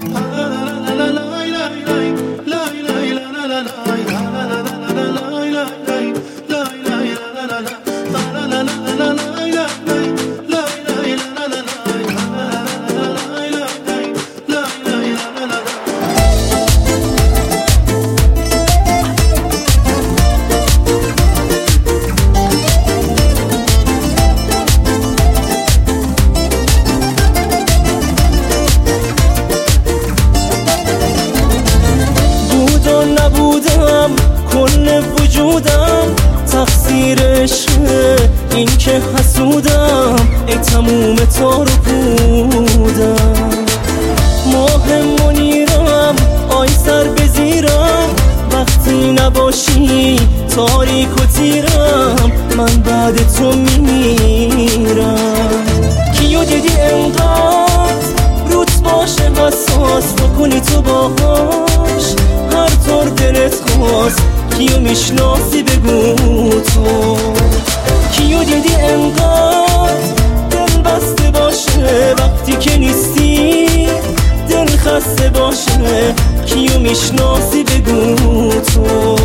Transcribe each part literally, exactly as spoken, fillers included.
نبودم کل وجودم تقصیرش این که حسودم، ای تموم تار و پودم. ماه منیرم آی سر بزیرم، وقتی نباشی تاریک و تیرم، من بعد تو میمیرم. کیو دیدی انقدر روت باشه حساس بکنی تو باهاش هر طور دلت خواست؟ کیو میشناسی بگو تو؟ کیو دیدی انقدر دل بسته باشه وقتی که نیستی دل خسته باشه؟ کیو میشناسی بگو تو؟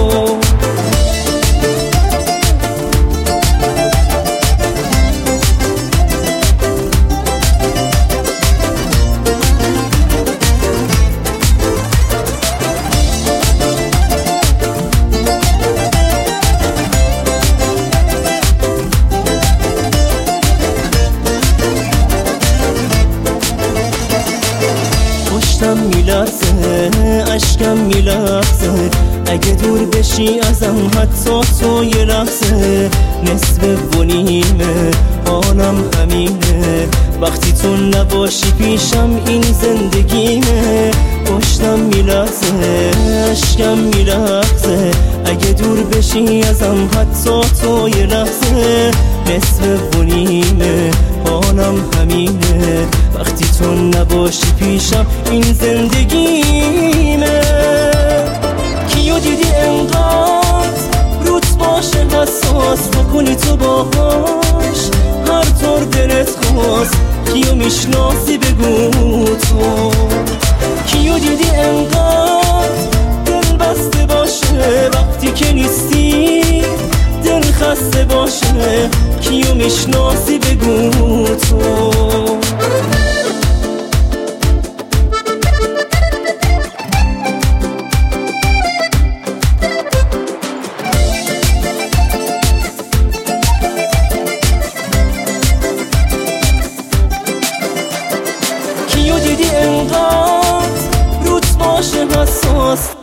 پشتم میلرزه اشکم میلرزه، اگه دور بشی ازم حتی تو یه لحظه. نصف و نیمه حالم همینه وقتی تو نباشی پیشم، این زندگیمه. پشتم میلرزه اشکم میلرزه، اگه دور بشی ازم حتی تو یه لحظه. نصف و نیمه حالم همینه وقتی تو نباشی پیشم، این زندگیمه. کیو دیدی انقدر روت باشه حساس بکنی تو باهاش هر طور دلت خواست؟ کیو میشناسی بگو تو؟ کیو دیدی انقدر دل بسته باشه وقتی که نیستی دل خسته باشه؟ کیو میشناسی بگو تو؟ کیو دیدی انقدر روت باشه حساس